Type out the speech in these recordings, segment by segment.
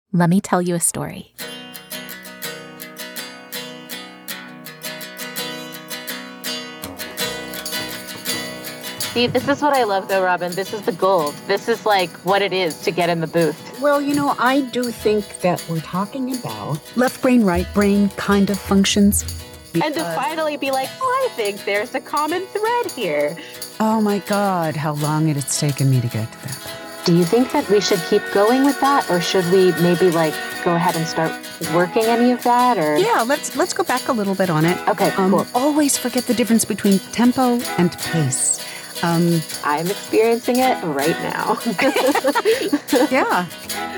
Let me tell you a story. See, this is what I love, though, Robin. This is the gold. This is like what it is to get in the booth. Well, I do think that we're talking about left brain, right brain kind of functions. And to finally be like, I think there's a common thread here. Oh my God, how long it has taken me to get to that. Do you think that we should keep going with that, or should we maybe go ahead and start working any of that? Or yeah, let's go back a little bit on it. Okay, cool. Always forget the difference between tempo and pace. I'm experiencing it right now. Yeah.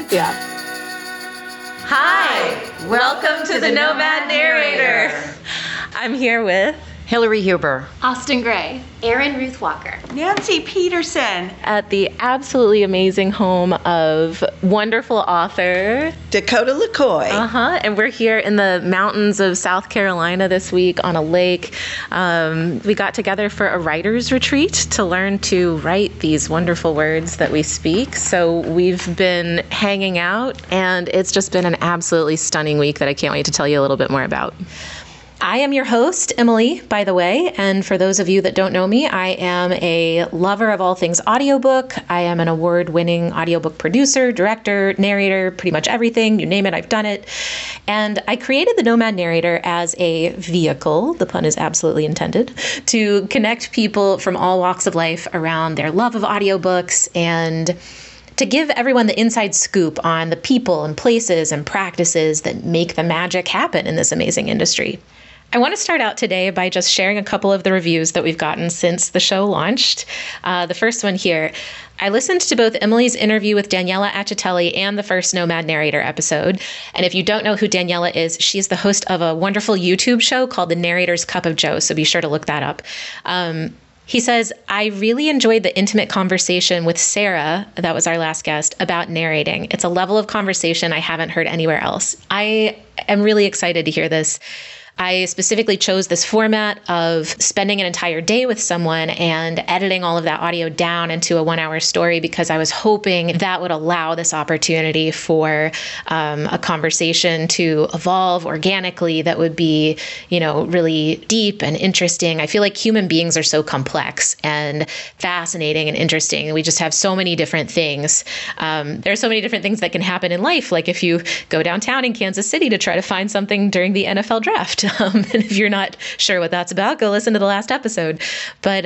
Hi, welcome to the Nomad Narrator. I'm here with Hillary Huber, Austin Gray, Erin Ruth Walker, Nancy Peterson, at the absolutely amazing home of wonderful author Dakota LaCoy. And we're here in the mountains of South Carolina this week on a lake. We got together for a writer's retreat to learn to write these wonderful words that we speak. So we've been hanging out, and it's just been an absolutely stunning week that I can't wait to tell you a little bit more about. I am your host, Emily, by the way, and for those of you that don't know me, I am a lover of all things audiobook. I am an award-winning audiobook producer, director, narrator, pretty much everything. You name it, I've done it. And I created the Nomad Narrator as a vehicle, the pun is absolutely intended, to connect people from all walks of life around their love of audiobooks and to give everyone the inside scoop on the people and places and practices that make the magic happen in this amazing industry. I want to start out today by just sharing a couple of the reviews that we've gotten since the show launched. The first one here. I listened to both Emily's interview with Daniela Accitelli and the first Nomad Narrator episode. And if you don't know who Daniela is, she's the host of a wonderful YouTube show called The Narrator's Cup of Joe, so be sure to look that up. He says, I really enjoyed the intimate conversation with Sarah, that was our last guest, about narrating. It's a level of conversation I haven't heard anywhere else. I am really excited to hear this. I specifically chose this format of spending an entire day with someone and editing all of that audio down into a 1-hour story because I was hoping that would allow this opportunity for a conversation to evolve organically that would be, really deep and interesting. I feel like human beings are so complex and fascinating and interesting. We just have so many different things. There are so many different things that can happen in life. Like if you go downtown in Kansas City to try to find something during the NFL draft. And if you're not sure what that's about, go listen to the last episode. But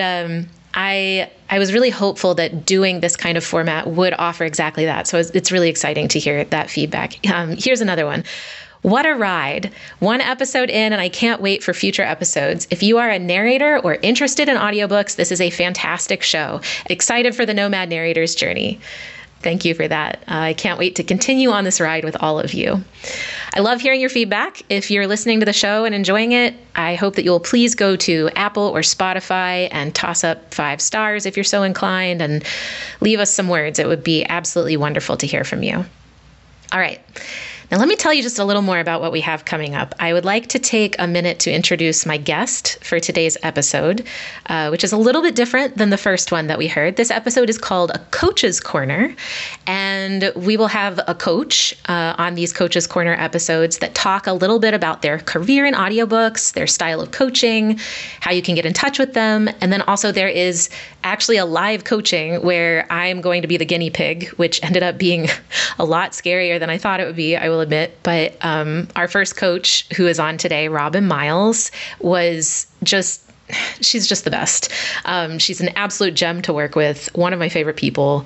I was really hopeful that doing this kind of format would offer exactly that. So it's really exciting to hear that feedback. Here's another one. What a ride. 1 episode in, and I can't wait for future episodes. If you are a narrator or interested in audiobooks, this is a fantastic show. Excited for the Nomad Narrator's journey. Thank you for that. I can't wait to continue on this ride with all of you. I love hearing your feedback. If you're listening to the show and enjoying it, I hope that you'll please go to Apple or Spotify and toss up 5 stars if you're so inclined and leave us some words. It would be absolutely wonderful to hear from you. All right. Now, let me tell you just a little more about what we have coming up. I would like to take a minute to introduce my guest for today's episode, which is a little bit different than the first one that we heard. This episode is called A Coach's Corner, and we will have a coach on these Coach's Corner episodes that talk a little bit about their career in audiobooks, their style of coaching, how you can get in touch with them, and then also there is actually a live coaching where I'm going to be the guinea pig, which ended up being a lot scarier than I thought it would be, I will admit. But our first coach who is on today, Robin Miles, she's just the best. She's an absolute gem to work with, one of my favorite people.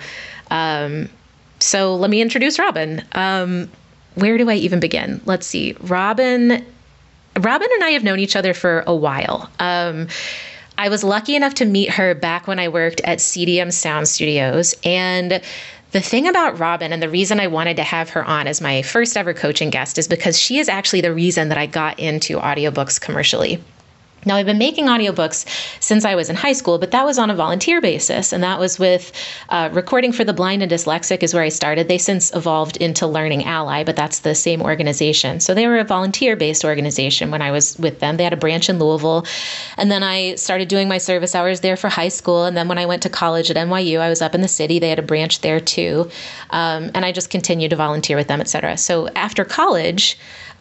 So let me introduce Robin. Where do I even begin? Let's see. Robin and I have known each other for a while. I was lucky enough to meet her back when I worked at CDM Sound Studios. And the thing about Robin, and the reason I wanted to have her on as my first ever coaching guest, is because she is actually the reason that I got into audiobooks commercially. Now, I've been making audiobooks since I was in high school, but that was on a volunteer basis. And that was with Recording for the Blind and Dyslexic is where I started. They since evolved into Learning Ally, but that's the same organization. So they were a volunteer-based organization when I was with them. They had a branch in Louisville. And then I started doing my service hours there for high school. And then when I went to college at NYU, I was up in the city. They had a branch there too. And I just continued to volunteer with them, et cetera. So after college,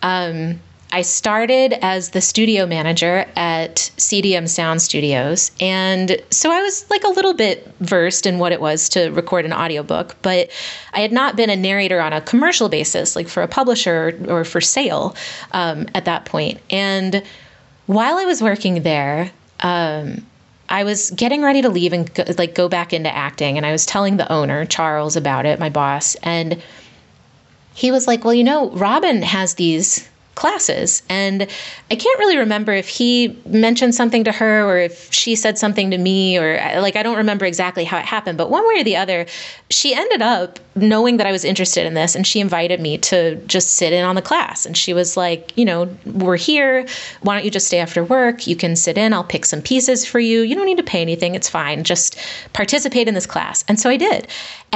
I started as the studio manager at CDM Sound Studios. And so I was like a little bit versed in what it was to record an audiobook, but I had not been a narrator on a commercial basis, like for a publisher or for sale at that point. And while I was working there, I was getting ready to leave and go back into acting. And I was telling the owner, Charles, about it, my boss. And he was like, well, Robin has these classes. And I can't really remember if he mentioned something to her or if she said something to me, or I don't remember exactly how it happened, but one way or the other, she ended up knowing that I was interested in this, and she invited me to just sit in on the class. And she was like, we're here. Why don't you just stay after work? You can sit in. I'll pick some pieces for you. You don't need to pay anything. It's fine. Just participate in this class. And so I did.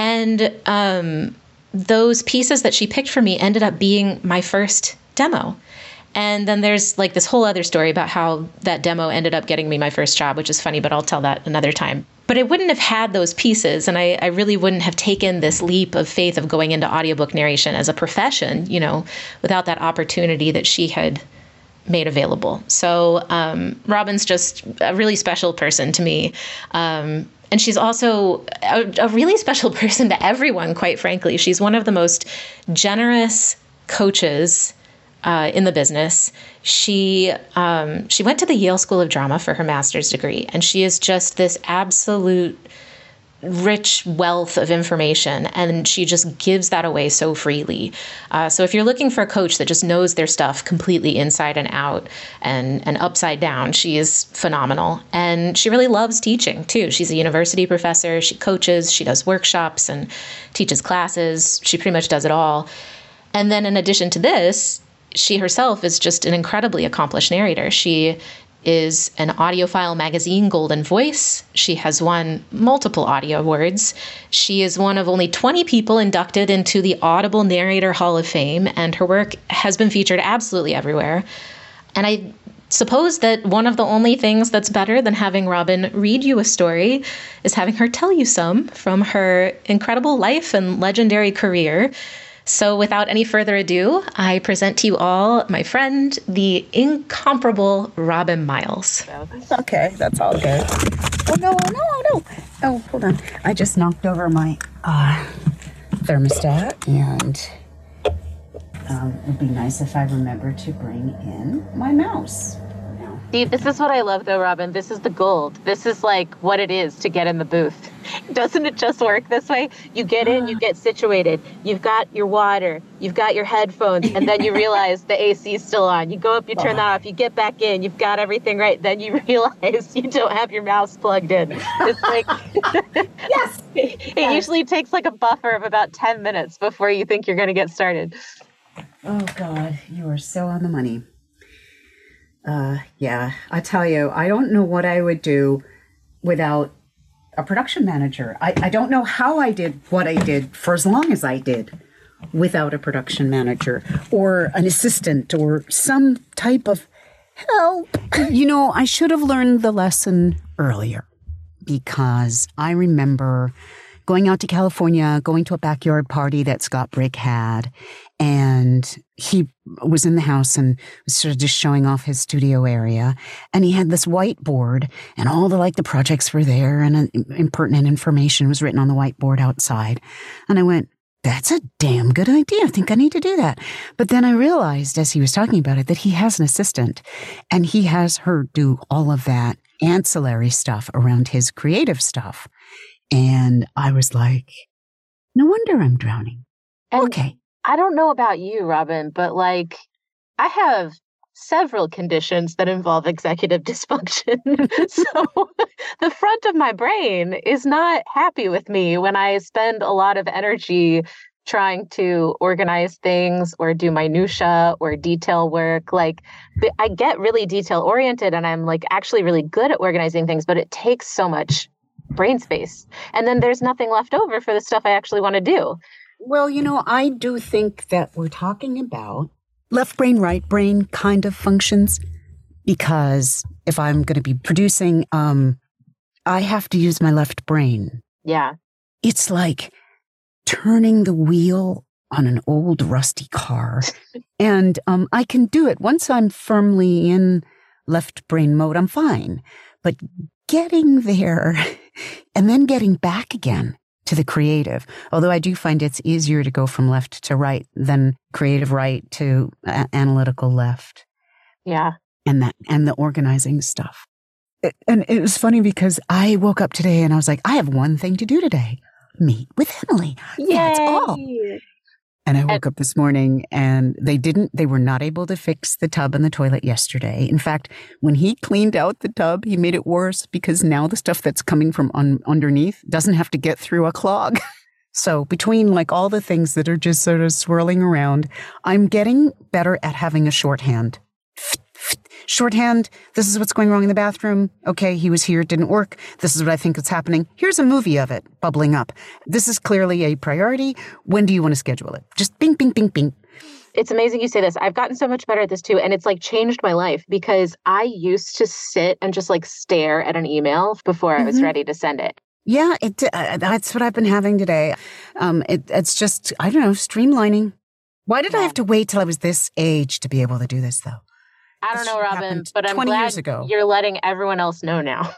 And those pieces that she picked for me ended up being my first demo. And then there's like this whole other story about how that demo ended up getting me my first job, which is funny, but I'll tell that another time. But I wouldn't have had those pieces, and I really wouldn't have taken this leap of faith of going into audiobook narration as a profession, without that opportunity that she had made available. So Robin's just a really special person to me. And she's also a really special person to everyone, quite frankly. She's one of the most generous coaches in the business. She went to the Yale School of Drama for her master's degree, and she is just this absolute rich wealth of information, and she just gives that away so freely. So if you're looking for a coach that just knows their stuff completely inside and out and upside down, she is phenomenal. And she really loves teaching too. She's a university professor. She coaches, she does workshops and teaches classes. She pretty much does it all. And then in addition to this, she herself is just an incredibly accomplished narrator. She is an AudioFile magazine Golden Voice. She has won multiple audio awards. She is one of only 20 people inducted into the Audible Narrator Hall of Fame, and her work has been featured absolutely everywhere. And I suppose that one of the only things that's better than having Robin read you a story is having her tell you some from her incredible life and legendary career. So without any further ado, I present to you all my friend, the incomparable Robin Miles. Okay, that's all good. Oh, no. Oh, hold on. I just knocked over my thermostat, and it would be nice if I remember to bring in my mouse. See, this is what I love though, Robin. This is the gold. This is like what it is to get in the booth. Doesn't it just work this way? You get in, you get situated. You've got your water, you've got your headphones, and then you realize the AC is still on. You go up, you turn that off, you get back in, you've got everything right. Then you realize you don't have your mouse plugged in. It's like, Yes! It usually takes like a buffer of about 10 minutes before you think you're going to get started. Oh, God, you are so on the money. Yeah, I tell you, I don't know what I would do without a production manager. I don't know how I did what I did for as long as I did without a production manager or an assistant or some type of help. I should have learned the lesson earlier, because I remember going out to California, going to a backyard party that Scott Brick had, and he was in the house and was sort of just showing off his studio area. And he had this whiteboard, and all the projects were there, and impertinent information was written on the whiteboard outside. And I went, that's a damn good idea. I think I need to do that. But then I realized as he was talking about it that he has an assistant, and he has her do all of that ancillary stuff around his creative stuff. And I was like, no wonder I'm drowning. And okay. I don't know about you, Robin, but I have several conditions that involve executive dysfunction. So the front of my brain is not happy with me when I spend a lot of energy trying to organize things or do minutia or detail work. Like I get really detail oriented and I'm like actually really good at organizing things, but it takes so much brain space. And then there's nothing left over for the stuff I actually want to do. Well, I do think that we're talking about left brain, right brain kind of functions, because if I'm going to be producing, I have to use my left brain. Yeah. It's like turning the wheel on an old rusty car. And I can do it. Once I'm firmly in left brain mode, I'm fine. But getting there and then getting back again to the creative, although I do find it's easier to go from left to right than creative right to analytical left. Yeah. And the organizing stuff. And it was funny because I woke up today and I was like, I have one thing to do today. Meet with Emily. Yay. That's all. And I woke up this morning and they were not able to fix the tub in the toilet yesterday. In fact, when he cleaned out the tub, he made it worse because now the stuff that's coming from underneath doesn't have to get through a clog. So between like all the things that are just sort of swirling around, I'm getting better at having a shorthand. Shorthand, this is what's going wrong in the bathroom. Okay, he was here, it didn't work. This is what I think is happening. Here's a movie of it bubbling up. This is clearly a priority. When do you want to schedule it? Just bing, bing, bing, bing. It's amazing you say this. I've gotten so much better at this too. And it's like changed my life because I used to sit and just like stare at an email before I was ready to send it. Yeah, that's what I've been having today. It's just, I don't know, streamlining. Why did I have to wait till I was this age to be able to do this though? I don't know, Robin, but I'm 20 glad years ago. You're letting everyone else know now.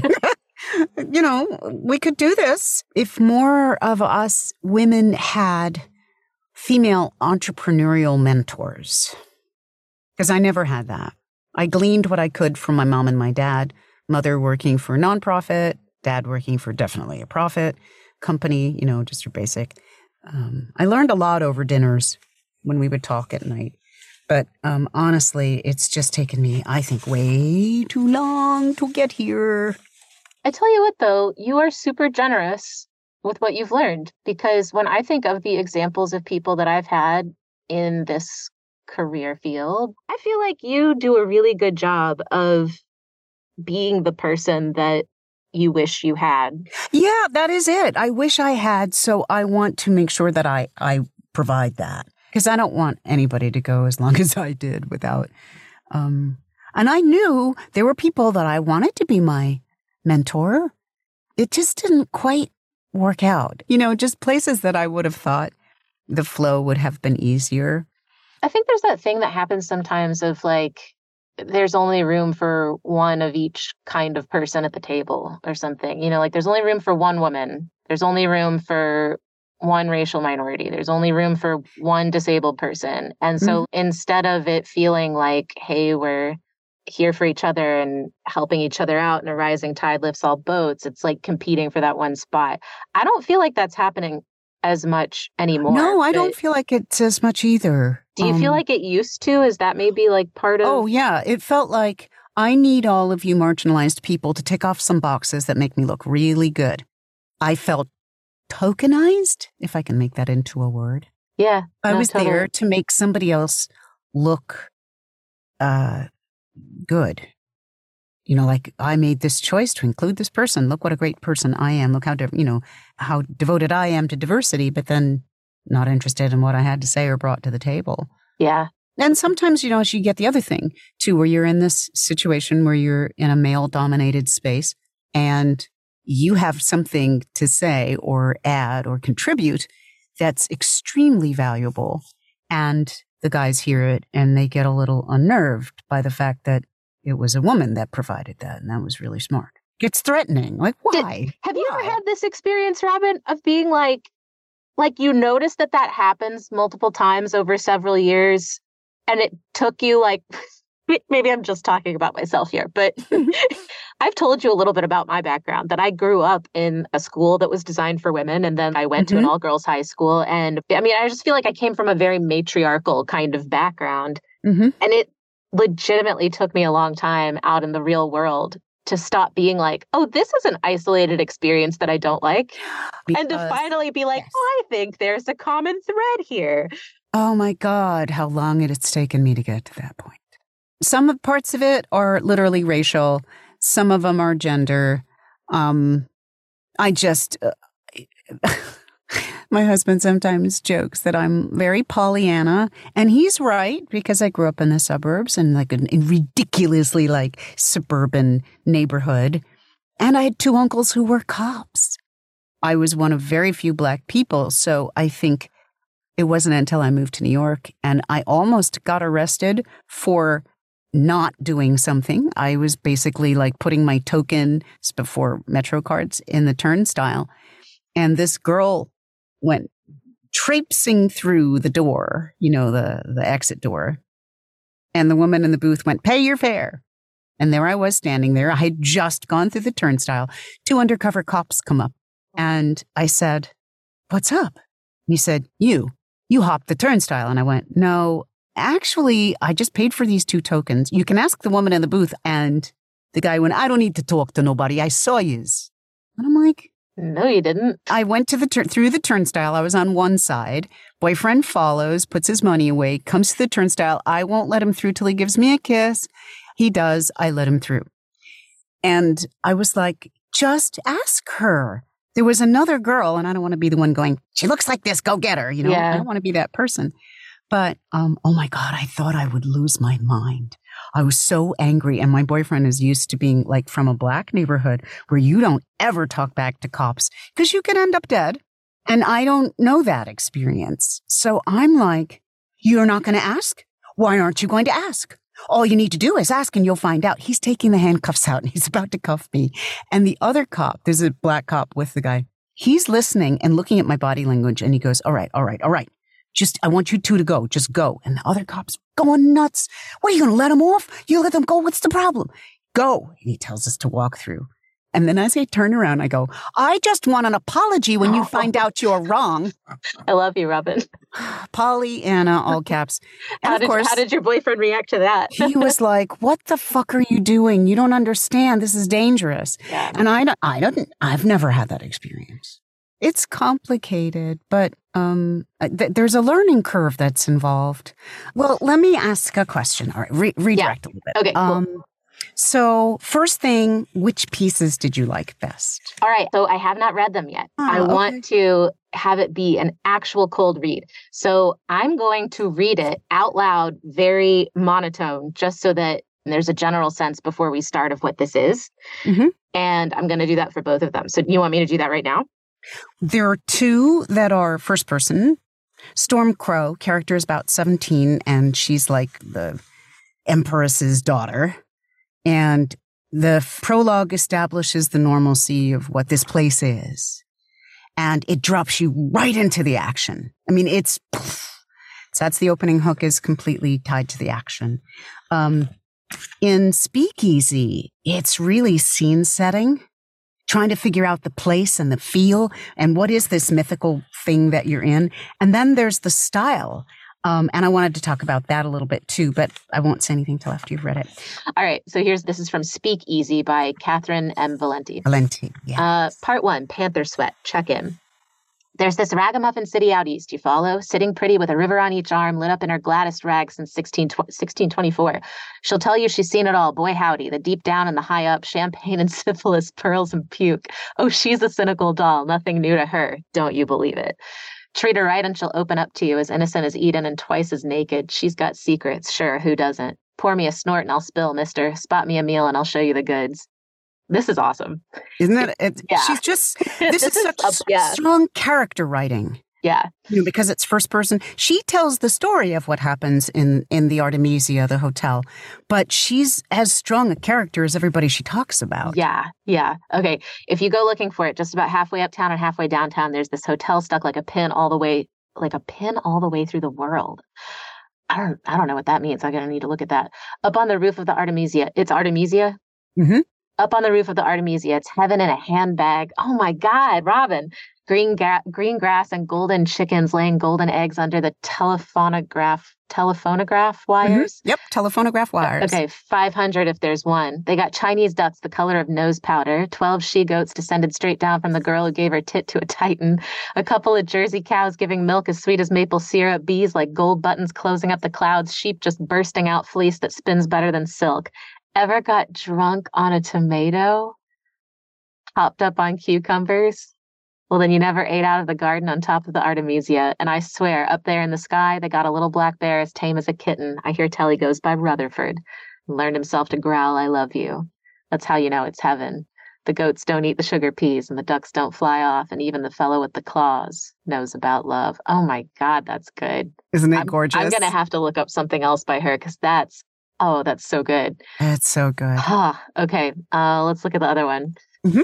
We could do this if more of us women had female entrepreneurial mentors. Because I never had that. I gleaned what I could from my mom and my dad, mother working for a nonprofit, dad working for definitely a profit company, just your basic. I learned a lot over dinners when we would talk at night. But honestly, it's just taken me, I think, way too long to get here. I tell you what, though, you are super generous with what you've learned. Because when I think of the examples of people that I've had in this career field, I feel like you do a really good job of being the person that you wish you had. Yeah, that is it. I wish I had. So I want to make sure that I provide that. Because I don't want anybody to go as long as I did without. And I knew there were people that I wanted to be my mentor. It just didn't quite work out. Just places that I would have thought the flow would have been easier. I think there's that thing that happens sometimes of like, there's only room for one of each kind of person at the table or something. Like there's only room for one woman. There's only room for one racial minority. There's only room for one disabled person. And so instead of it feeling like, hey, we're here for each other and helping each other out and a rising tide lifts all boats, it's like competing for that one spot. I don't feel like that's happening as much anymore. No, I don't feel like it's as much either. Do you feel like it used to? Is that maybe like part of... Oh, yeah. It felt like I need all of you marginalized people to tick off some boxes that make me look really good. I felt tokenized, if I can make that into a word. Yeah. I was totally there to make somebody else look good. Like I made this choice to include this person. Look what a great person I am. Look how, how devoted I am to diversity, but then not interested in what I had to say or brought to the table. Yeah. And sometimes, you get the other thing too, where you're in this situation where you're in a male dominated space and you have something to say or add or contribute that's extremely valuable. And the guys hear it and they get a little unnerved by the fact that it was a woman that provided that. And that was really smart. It's threatening. Like, why? Have you ever had this experience, Robin, of being like you notice that happens multiple times over several years and it took you like, maybe I'm just talking about myself here, but I've told you a little bit about my background, that I grew up in a school that was designed for women. And then I went to an all-girls high school. And I just feel like I came from a very matriarchal kind of background. And it legitimately took me a long time out in the real world to stop being like, oh, this is an isolated experience that I don't like. And to Because- finally be like, yes. oh, I think there's a common thread here. Oh my God, how long it's taken me to get to that point. Some of parts of it are literally racial. Some of them are gender. I just, my husband sometimes jokes that I'm very Pollyanna, and he's right because I grew up in the suburbs and like in ridiculously like suburban neighborhood. And I had two uncles who were cops. I was one of very few Black people. So I think it wasn't until I moved to New York and I almost got arrested for not doing something. I was basically like putting my token before Metro cards in the turnstile. And this girl went traipsing through the door, you know, the exit door. And the woman in the booth went, pay your fare. And there I was standing there. I had just gone through the turnstile. Two undercover cops come up. And I said, what's up? And he said, you hopped the turnstile. And I went, no, actually, I just paid for these two tokens. You can ask the woman in the booth. And the guy went, I don't need to talk to nobody. I saw yous. And I'm like, No, you didn't. I went to through the turnstile. I was on one side. Boyfriend follows, puts his money away, comes to the turnstile. I won't let him through till he gives me a kiss. He does. I let him through. And I was like, just ask her. There was another girl, and I don't want to be the one going, she looks like this, go get her. You know, Yeah. I don't want to be that person. But, oh my God, I thought I would lose my mind. I was so angry. And my boyfriend is used to being like from a Black neighborhood where you don't ever talk back to cops because you could end up dead. And I don't know that experience. So I'm like, you're not going to ask? Why aren't you going to ask? All you need to do is ask and you'll find out. He's taking the handcuffs out and he's about to cuff me. And the other cop, there's a Black cop with the guy. He's listening and looking at my body language and he goes, all right. Just, I want you two to go. Just go. And the other cop's going nuts. What, are you going to let them off? You let them go? What's the problem? Go. And he tells us to walk through. And then as I turn around, I go, I just want an apology when you find out you're wrong. I love you, Robin. Pollyanna, all caps. And How did your boyfriend react to that? he was like, what the fuck are you doing? You don't understand. This is dangerous. Yeah. And I've never had that experience. It's complicated, but there's a learning curve that's involved. Well, let me ask a question. All right, redirect a little bit. Okay, cool. So first thing, which pieces did you like best? All right. So I have not read them yet. I okay. want to have it be an actual cold read. So I'm going to read it out loud, very monotone, just so that there's a general sense before we start of what this is. Mhm. And I'm going to do that for both of them. So you want me to do that right now? There are two that are first person. Storm Crow, character is about 17, and she's like the Empress's daughter. And the prologue establishes the normalcy of what this place is. And it drops you right into the action. I mean, so that's the opening hook is completely tied to the action. In Speakeasy, it's really scene setting, trying to figure out the place and the feel and what is this mythical thing that you're in. And then there's the style. And I wanted to talk about that a little bit too, but I won't say anything till after you've read it. All right. So this is from Speakeasy by Catherine M. Valenti. Valenti, yeah. Part 1, Panther Sweat. Check in. There's this ragamuffin city out east, you follow, sitting pretty with a river on each arm, lit up in her gladdest rags since 1624. She'll tell you she's seen it all. Boy, howdy. The deep down and the high up, champagne and syphilis, pearls and puke. Oh, she's a cynical doll. Nothing new to her. Don't you believe it? Treat her right and she'll open up to you, as innocent as Eden and twice as naked. She's got secrets. Sure, who doesn't? Pour me a snort and I'll spill, mister. Spot me a meal and I'll show you the goods. This is awesome. Isn't it? Yeah. She's just, this is such strong character writing. Yeah. You know, because it's first person. She tells the story of what happens in the Artemisia, the hotel, but she's as strong a character as everybody she talks about. Yeah. Yeah. Okay. If you go looking for it, just about halfway uptown and halfway downtown, there's this hotel stuck like a pin all the way through the world. I don't know what that means. I'm going to need to look at that. Up on the roof of the Artemisia. It's Artemisia? Mm-hmm. Up on the roof of the Artemisia, it's heaven in a handbag. Oh my God, Robin. Green grass and golden chickens laying golden eggs under the telephonograph wires. Yep, telephonograph wires. Okay, 500 if there's one. They got Chinese ducks the color of nose powder, 12 she-goats descended straight down from the girl who gave her tit to a titan, a couple of Jersey cows giving milk as sweet as maple syrup, bees like gold buttons closing up the clouds, sheep just bursting out fleece that spins better than silk. Ever got drunk on a tomato? Hopped up on cucumbers? Well, then you never ate out of the garden on top of the Artemisia. And I swear, up there in the sky, they got a little black bear as tame as a kitten. I hear tell he goes by Rutherford. Learned himself to growl, I love you. That's how you know it's heaven. The goats don't eat the sugar peas and the ducks don't fly off. And even the fellow with the claws knows about love. Oh my God, that's good. Isn't it gorgeous? I'm going to have to look up something else by her because that's so good. It's so good. Okay. Let's look at the other one.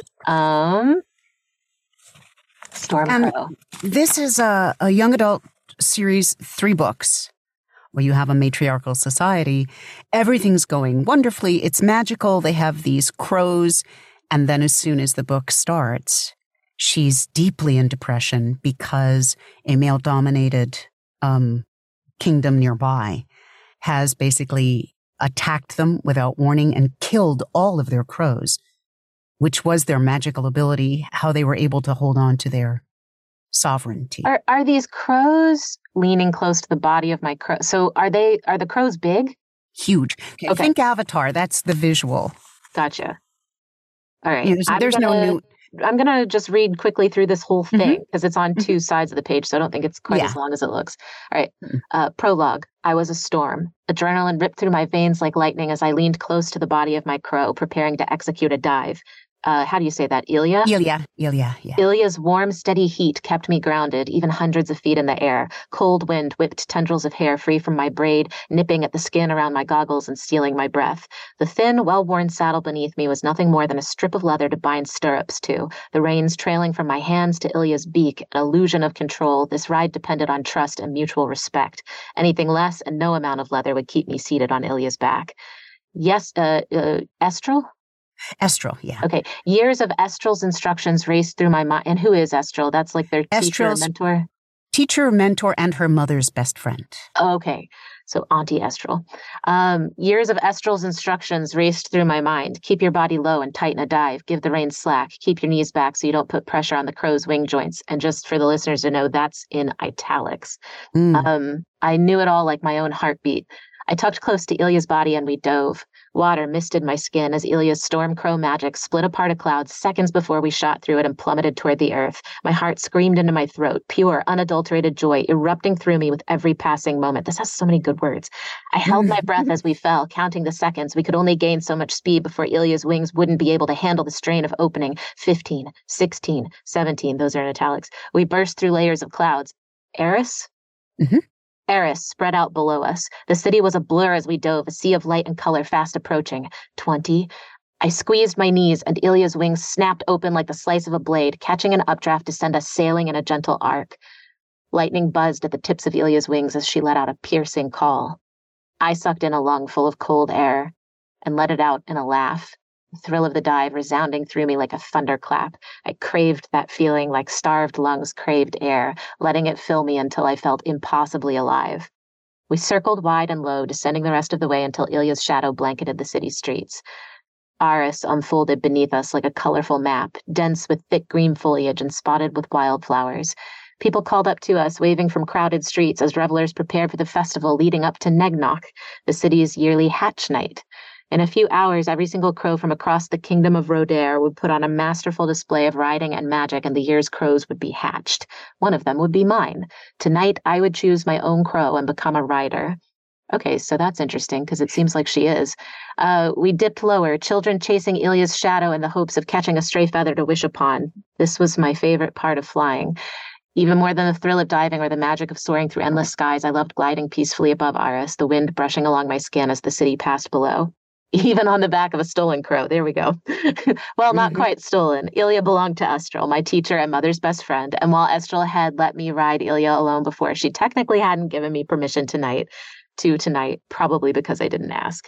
Stormcrow. This is a young adult series, 3 books, where you have a matriarchal society. Everything's going wonderfully. It's magical. They have these crows. And then as soon as the book starts, she's deeply in depression because a male-dominated kingdom nearby has basically attacked them without warning and killed all of their crows, which was their magical ability, how they were able to hold on to their sovereignty. Are these crows leaning close to the body of my crow? So are the crows big? Huge. Okay. Think Avatar. That's the visual. Gotcha. All right. I'm going to just read quickly through this whole thing because it's on 2 sides of the page, so I don't think it's quite as long as it looks. All right. Prologue. I was a storm. Adrenaline ripped through my veins like lightning as I leaned close to the body of my crow, preparing to execute a dive. How do you say that? Ilya? Ilya, yeah. Ilya's warm, steady heat kept me grounded, even hundreds of feet in the air. Cold wind whipped tendrils of hair free from my braid, nipping at the skin around my goggles and stealing my breath. The thin, well-worn saddle beneath me was nothing more than a strip of leather to bind stirrups to. The reins trailing from my hands to Ilya's beak, an illusion of control. This ride depended on trust and mutual respect. Anything less and no amount of leather would keep me seated on Ilya's back. Yes, Estral? Estral, yeah. Okay. Years of Estral's instructions raced through my mind. And who is Estral? That's like their teacher or mentor? Teacher, mentor, and her mother's best friend. Okay. So Auntie Estral. Years of Estral's instructions raced through my mind. Keep your body low and tighten a dive. Give the reins slack. Keep your knees back so you don't put pressure on the crow's wing joints. And just for the listeners to know, that's in italics. I knew it all like my own heartbeat. I tucked close to Ilya's body and we dove. Water misted my skin as Ilya's storm crow magic split apart a cloud seconds before we shot through it and plummeted toward the earth. My heart screamed into my throat, pure, unadulterated joy erupting through me with every passing moment. This has so many good words. I held my breath as we fell, counting the seconds. We could only gain so much speed before Ilya's wings wouldn't be able to handle the strain of opening. 15, 16, 17, those are in italics. We burst through layers of clouds. Eris? Eris spread out below us. The city was a blur as we dove, a sea of light and color fast approaching. 20. I squeezed my knees and Ilya's wings snapped open like the slice of a blade, catching an updraft to send us sailing in a gentle arc. Lightning buzzed at the tips of Ilya's wings as she let out a piercing call. I sucked in a lung full of cold air and let it out in a laugh. The thrill of the dive resounding through me like a thunderclap. I craved that feeling like starved lungs craved air, letting it fill me until I felt impossibly alive. We circled wide and low, descending the rest of the way until Ilya's shadow blanketed the city streets. Aris unfolded beneath us like a colorful map, dense with thick green foliage and spotted with wildflowers. People called up to us, waving from crowded streets as revelers prepared for the festival leading up to Negnok, the city's yearly hatch night. In a few hours, every single crow from across the kingdom of Rodair would put on a masterful display of riding and magic, and the year's crows would be hatched. One of them would be mine. Tonight, I would choose my own crow and become a rider. Okay, so that's interesting, because it seems like she is. We dipped lower, children chasing Ilya's shadow in the hopes of catching a stray feather to wish upon. This was my favorite part of flying. Even more than the thrill of diving or the magic of soaring through endless skies, I loved gliding peacefully above Aris, the wind brushing along my skin as the city passed below. Even on the back of a stolen crow. There we go. Well, not quite stolen. Ilya belonged to Estral, my teacher and mother's best friend. And while Estral had let me ride Ilya alone before, she technically hadn't given me permission tonight, probably because I didn't ask.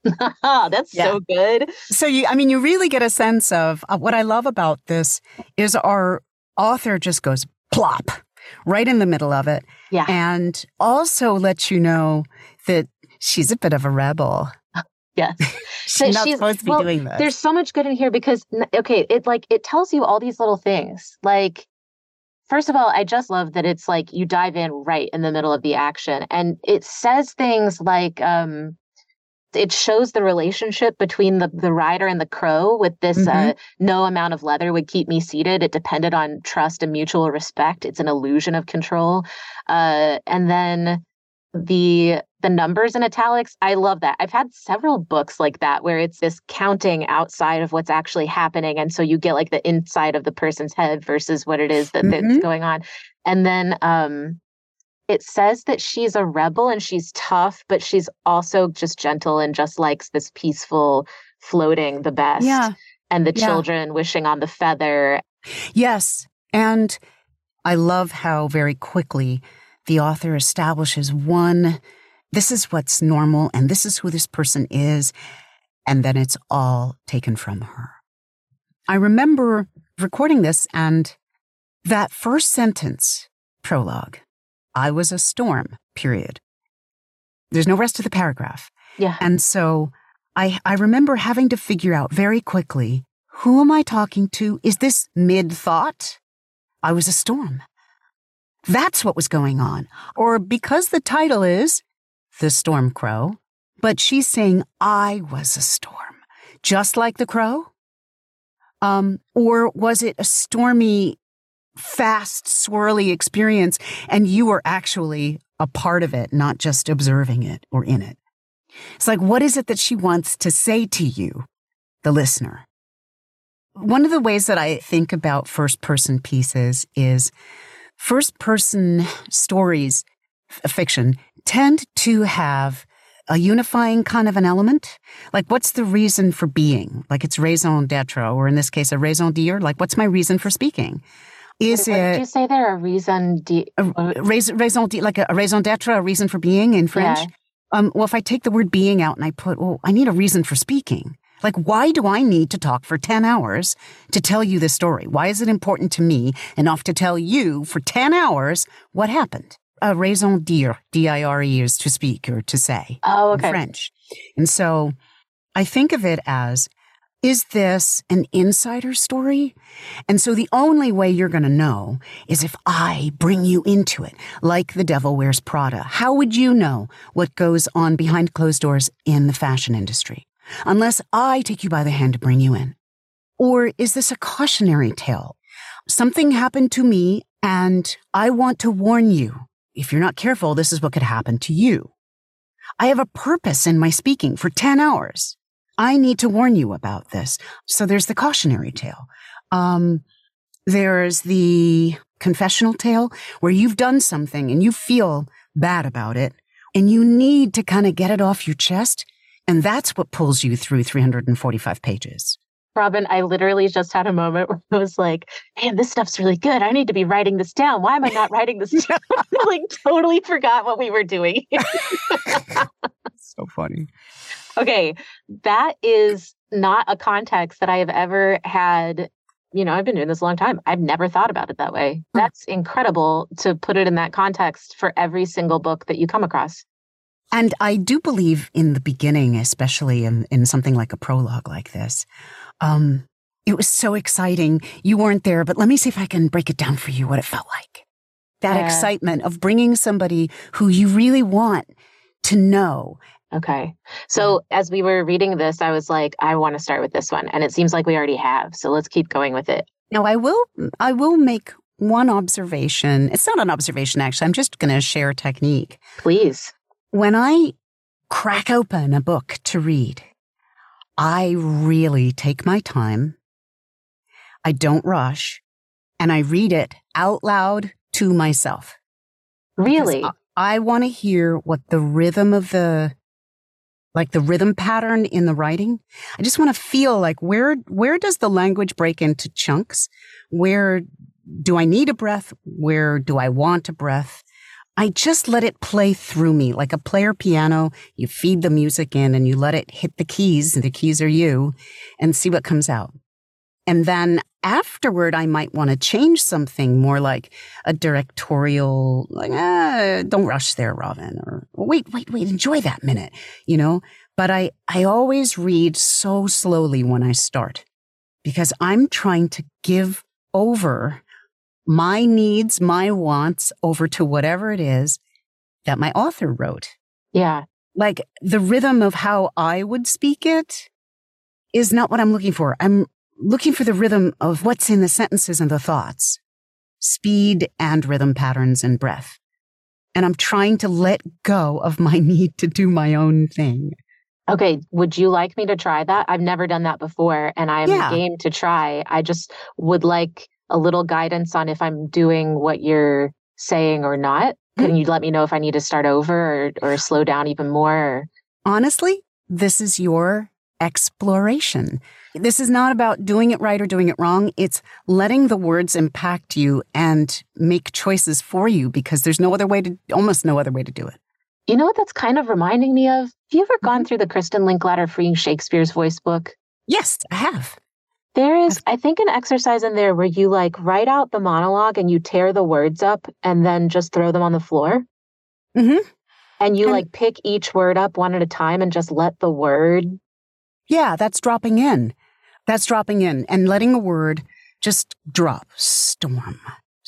That's so good. So you really get a sense of what I love about this is our author just goes plop right in the middle of it. Yeah. And also lets you know that she's a bit of a rebel. Yes. She's not supposed to be doing this. There's so much good in here because, it tells you all these little things. Like, first of all, I just love that it's like you dive in right in the middle of the action. And it says things like, it shows the relationship between the rider and the crow with this, no amount of leather would keep me seated. It depended on trust and mutual respect. It's an illusion of control. And then the numbers in italics, I love that. I've had several books like that where it's this counting outside of what's actually happening. And so you get like the inside of the person's head versus what it is that's going on. And then it says that she's a rebel and she's tough, but she's also just gentle and just likes this peaceful floating the best. Yeah. And the children wishing on the feather. Yes. And I love how very quickly the author establishes this is what's normal and this is who this person is. And then it's all taken from her. I remember recording this and that first sentence, prologue, I was a storm, period. There's no rest of the paragraph. Yeah. And so I remember having to figure out very quickly, who am I talking to? Is this mid-thought? I was a storm. That's what was going on. Or because the title is The Storm Crow, but she's saying, I was a storm, just like the crow? Or was it a stormy, fast, swirly experience, and you were actually a part of it, not just observing it or in it? It's like, what is it that she wants to say to you, the listener? One of the ways that I think about first-person pieces is first-person stories, fiction, tend to have a unifying kind of an element. Like, what's the reason for being? Like, it's raison d'etre, or in this case, a raison dire. Like, what's my reason for speaking? What did you say there? A reason raison d'etre, like a raison d'etre, a reason for being in French. Yeah. Well, if I take the word being out and I put, I need a reason for speaking. Like, why do I need to talk for 10 hours to tell you this story? Why is it important to me enough to tell you for 10 hours what happened? A raison dire, D-I-R-E, is to speak or to say in French. And so I think of it as, is this an insider story? And so the only way you're going to know is if I bring you into it, like The Devil Wears Prada. How would you know what goes on behind closed doors in the fashion industry? Unless I take you by the hand to bring you in. Or is this a cautionary tale? Something happened to me and I want to warn you. If you're not careful, this is what could happen to you. I have a purpose in my speaking for 10 hours. I need to warn you about this. So there's the cautionary tale. There's the confessional tale where you've done something and you feel bad about it and you need to kind of get it off your chest. And that's what pulls you through 345 pages. Robin, I literally just had a moment where I was like, man, this stuff's really good. I need to be writing this down. Why am I not writing this down? I like totally forgot what we were doing. So funny. Okay, that is not a context that I have ever had. I've been doing this a long time. I've never thought about it that way. That's incredible to put it in that context for every single book that you come across. And I do believe in the beginning, especially in something like a prologue like this, it was so exciting. You weren't there, but let me see if I can break it down for you what it felt like. That excitement of bringing somebody who you really want to know. Okay. So as we were reading this, I was like, I want to start with this one. And it seems like we already have. So let's keep going with it. Now, I will make one observation. It's not an observation, actually. I'm just going to share a technique. Please. When I crack open a book to read, I really take my time. I don't rush, and I read it out loud to myself. Really? I want to hear what the rhythm of the rhythm pattern in the writing. I just want to feel like where does the language break into chunks? Where do I need a breath? Where do I want a breath? I just let it play through me like a player piano. You feed the music in and you let it hit the keys, and the keys are you, and see what comes out. And then afterward, I might want to change something more like a directorial, like, don't rush there, Robin, or wait, enjoy that minute, But I always read so slowly when I start because I'm trying to give over my needs, my wants over to whatever it is that my author wrote. Yeah. Like the rhythm of how I would speak it is not what I'm looking for. I'm looking for the rhythm of what's in the sentences and the thoughts, speed and rhythm patterns and breath. And I'm trying to let go of my need to do my own thing. Okay. Would you like me to try that? I've never done that before and I'm game to try. I just would like a little guidance on if I'm doing what you're saying or not. Can you let me know if I need to start over or slow down even more? Honestly, this is your exploration. This is not about doing it right or doing it wrong. It's letting the words impact you and make choices for you because there's almost no other way to do it. You know what that's kind of reminding me of? Have you ever gone through the Kristen Linklater Freeing Shakespeare's Voice book? Yes, I have. There is, I think, an exercise in there where you write out the monologue and you tear the words up and then just throw them on the floor. Mm-hmm. And you pick each word up one at a time and just let the word. Yeah, that's dropping in. That's dropping in and letting a word just drop. Storm,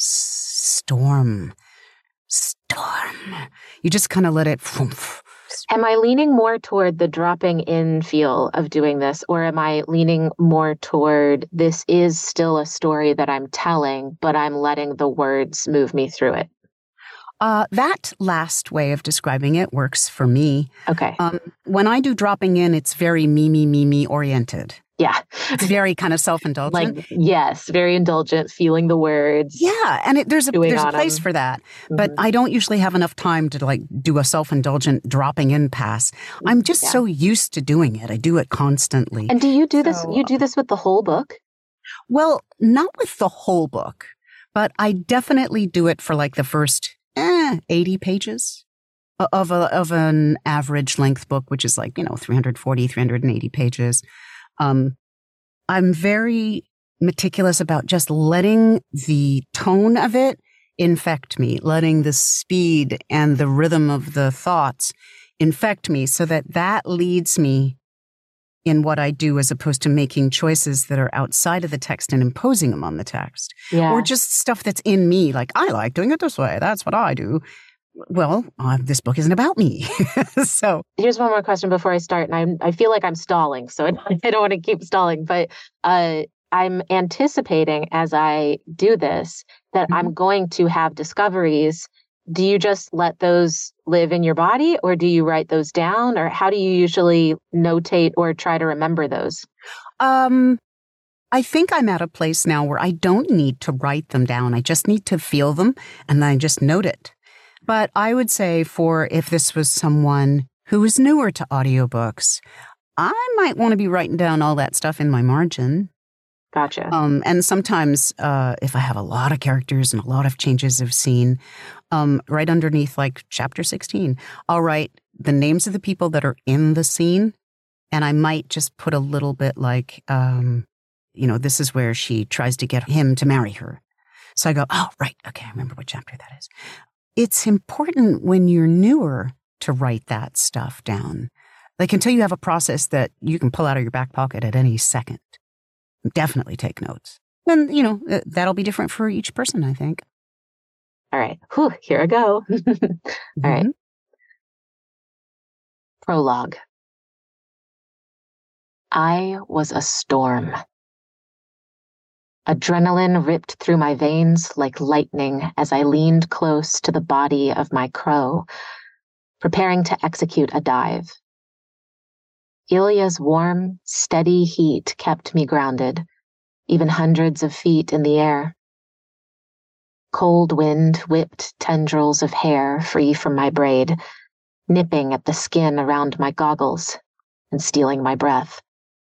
storm, storm. You just kind of let it. Am I leaning more toward the dropping in feel of doing this, or am I leaning more toward this is still a story that I'm telling, but I'm letting the words move me through it? That last way of describing it works for me. Okay. When I do dropping in, it's very me oriented. Yeah. It's very kind of self-indulgent. Yes, very indulgent, feeling the words. Yeah, and there's a place for that. Mm-hmm. But I don't usually have enough time to do a self-indulgent dropping in pass. I'm just so used to doing it. I do it constantly. And do you do this? You do this with the whole book? Well, not with the whole book, but I definitely do it for the first 80 pages of an average length book, which is 340, 380 pages. I'm very meticulous about just letting the tone of it infect me, letting the speed and the rhythm of the thoughts infect me so that leads me in what I do as opposed to making choices that are outside of the text and imposing them on the text. Yeah. Or just stuff that's in me, I like doing it this way. That's what I do. Well, this book isn't about me. So here's one more question before I start. And I feel like I'm stalling, so I don't want to keep stalling, but I'm anticipating as I do this that I'm going to have discoveries. Do you just let those live in your body or do you write those down or how do you usually notate or try to remember those? I think I'm at a place now where I don't need to write them down. I just need to feel them and then I just note it. But I would say if this was someone who is newer to audiobooks, I might want to be writing down all that stuff in my margin. Gotcha. And sometimes if I have a lot of characters and a lot of changes of scene, right underneath chapter 16, I'll write the names of the people that are in the scene. And I might just put a little bit this is where she tries to get him to marry her. So I go, oh, right. Okay, I remember what chapter that is. It's important when you're newer to write that stuff down. Until you have a process that you can pull out of your back pocket at any second. Definitely take notes. And, that'll be different for each person, I think. All right. Whew, here I go. All right. Prologue. I was a storm. Adrenaline ripped through my veins like lightning as I leaned close to the body of my crow, preparing to execute a dive. Ilya's warm, steady heat kept me grounded, even hundreds of feet in the air. Cold wind whipped tendrils of hair free from my braid, nipping at the skin around my goggles and stealing my breath.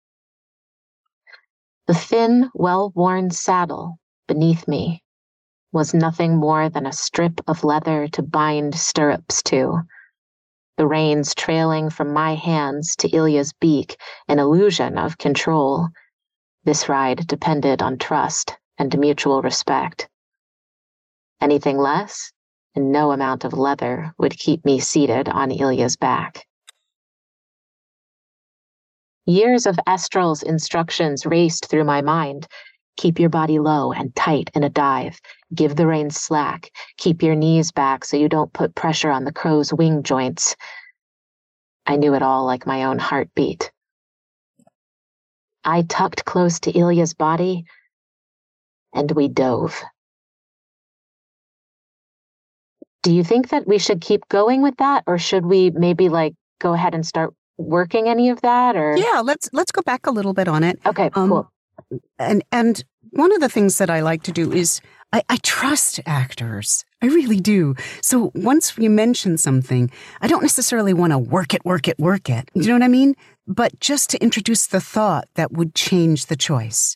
The thin, well-worn saddle beneath me was nothing more than a strip of leather to bind stirrups to. The reins trailing from my hands to Ilya's beak, an illusion of control. This ride depended on trust and mutual respect. Anything less, and no amount of leather would keep me seated on Ilya's back. Years of Estrel's instructions raced through my mind. Keep your body low and tight in a dive. Give the reins slack. Keep your knees back so you don't put pressure on the crow's wing joints. I knew it all like my own heartbeat. I tucked close to Ilya's body, and we dove. Do you think that we should keep going with that, or should we maybe go ahead and start working any of that? Or Yeah, let's go back a little bit on it. Okay, cool. And one of the things that I like to do is I trust actors. I really do. So once you mention something, I don't necessarily want to work it. You know what I mean? But just to introduce the thought that would change the choice.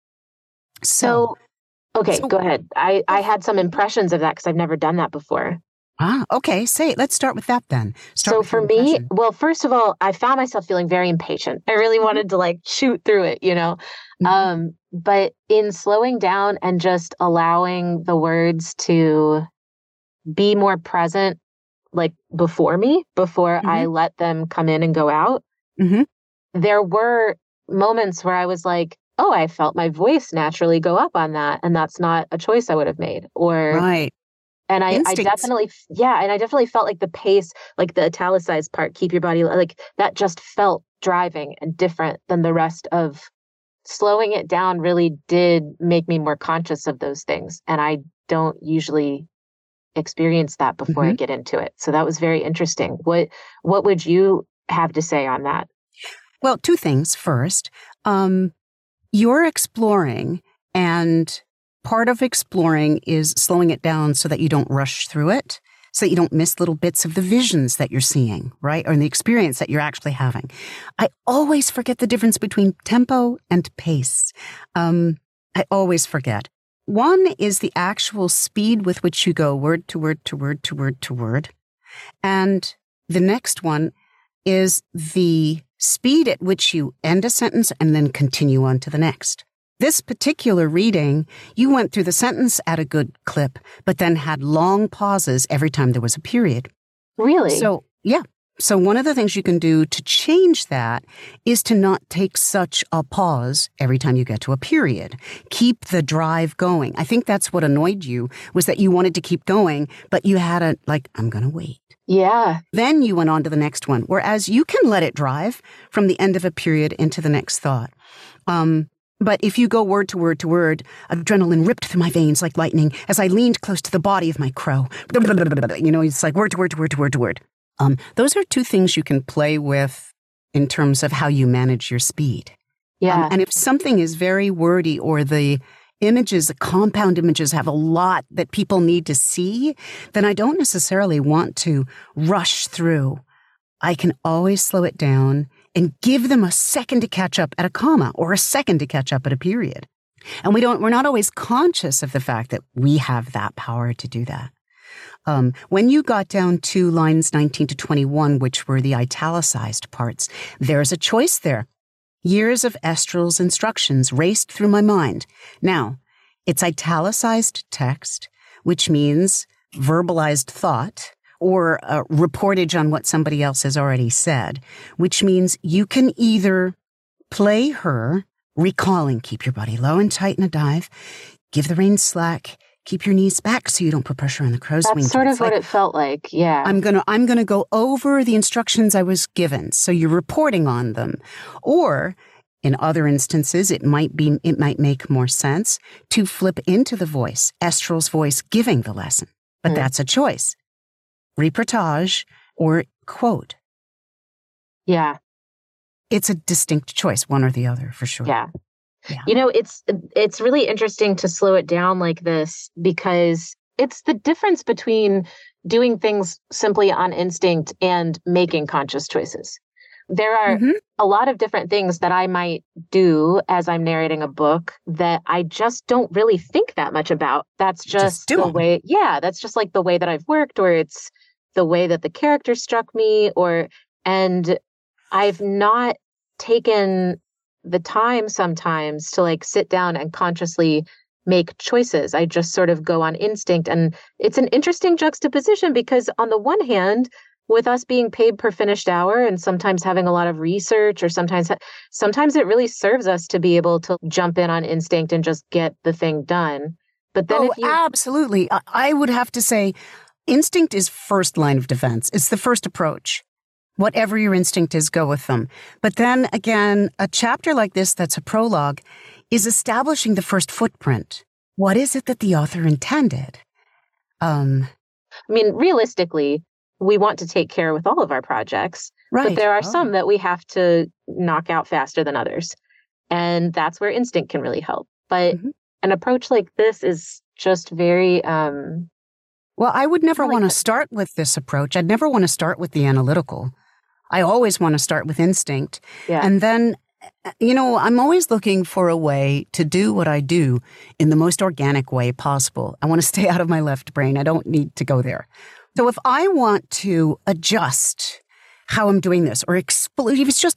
So go ahead. I had some impressions of that because I've never done that before. Okay. Say it. Let's start with that then. So for me, well, first of all, I found myself feeling very impatient. I really wanted to shoot through it, Mm-hmm. But in slowing down and just allowing the words to be more present, before mm-hmm. I let them come in and go out, mm-hmm. there were moments where I was like, oh, I felt my voice naturally go up on that. And that's not a choice I would have made. Right. And I definitely felt like the pace, the italicized part, keep your body, that just felt driving and different than the rest of slowing it down really did make me more conscious of those things. And I don't usually experience that before mm-hmm. I get into it. So that was very interesting. What would you have to say on that? Well, two things. First, you're exploring, and part of exploring is slowing it down so that you don't rush through it, so that you don't miss little bits of the visions that you're seeing, right? Or in the experience that you're actually having. I always forget the difference between tempo and pace. I always forget. One is the actual speed with which you go word to word to word to word to word. And the next one is the speed at which you end a sentence and then continue on to the next. This particular reading, you went through the sentence at a good clip, but then had long pauses every time there was a period. Really? So, yeah. So one of the things you can do to change that is to not take such a pause every time you get to a period. Keep the drive going. I think that's what annoyed you, was that you wanted to keep going, but you had I'm going to wait. Yeah. Then you went on to the next one, whereas you can let it drive from the end of a period into the next thought. But if you go word to word to word, adrenaline ripped through my veins like lightning as I leaned close to the body of my crow. It's like word to word to word to word to word. Those are two things you can play with in terms of how you manage your speed. Yeah. And if something is very wordy or the images, the compound images have a lot that people need to see, then I don't necessarily want to rush through. I can always slow it down and give them a second to catch up at a comma or a second to catch up at a period. And we're not always conscious of the fact that we have that power to do that. When you got down to lines 19 to 21, which were the italicized parts, there's a choice there. Years of Estrel's instructions raced through my mind. Now, it's italicized text, which means verbalized thought or reportage on what somebody else has already said, which means you can either play her recalling, keep your body low and tight in a dive, give the reins slack, keep your knees back so you don't put pressure on the crow's wing. That's sort of what it felt like, yeah. I'm gonna go over the instructions I was given, so you're reporting on them. Or, in other instances, it might make more sense to flip into the voice, Estrel's voice giving the lesson. But that's a choice. Reportage or quote. Yeah. It's a distinct choice, one or the other, for sure. Yeah. Yeah. It's really interesting to slow it down like this because it's the difference between doing things simply on instinct and making conscious choices. There are a lot of different things that I might do as I'm narrating a book that I just don't really think that much about. That's just do the 'em. way, that's just like the way that I've worked, or it's the way that the character struck me, and I've not taken the time sometimes to like sit down and consciously make choices. I just sort of go on instinct. And it's an interesting juxtaposition because on the one hand, with us being paid per finished hour and sometimes having a lot of research, or sometimes it really serves us to be able to jump in on instinct and just get the thing done. But then absolutely. I would have to say instinct is first line of defense. It's the first approach. Whatever your instinct is, go with them. But then again, a chapter like this that's a prologue is establishing the first footprint. What is it that the author intended? I mean, realistically, we want to take care with all of our projects, right. But there are some that we have to knock out faster than others. And that's where instinct can really help. But an approach like this is just very... well, I would never want to start with this approach. I'd never want to start with the analytical. I always want to start with instinct. Yeah. And then, I'm always looking for a way to do what I do in the most organic way possible. I want to stay out of my left brain. I don't need to go there. So if I want to adjust how I'm doing this, or explore